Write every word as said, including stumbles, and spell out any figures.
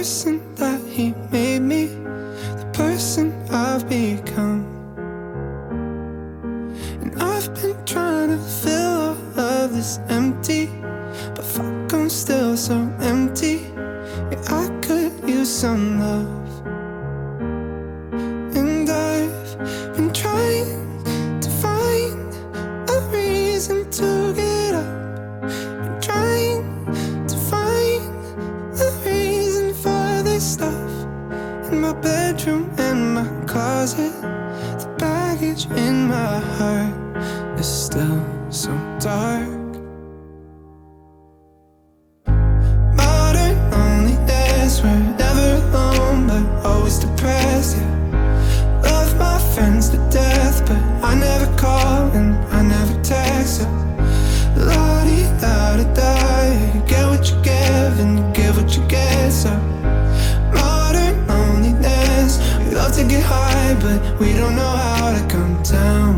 person that he made me, the person I've become. And I've been trying to fill all of this empty, but fuck, I'm still so empty. Yeah, I could use some love. And I've been trying to find a reason to get up. Been trying to find a reason for this stuff. In my bedroom and my closet, the baggage in my heart is still so dark. Modern loneliness, we're never alone but always depressed, yeah. Love my friends to death, but I never call and I never text, yeah. La-di-da-da-da, you get what you give and you give what you get, so modern loneliness, we love to get high but we don't know how to come down.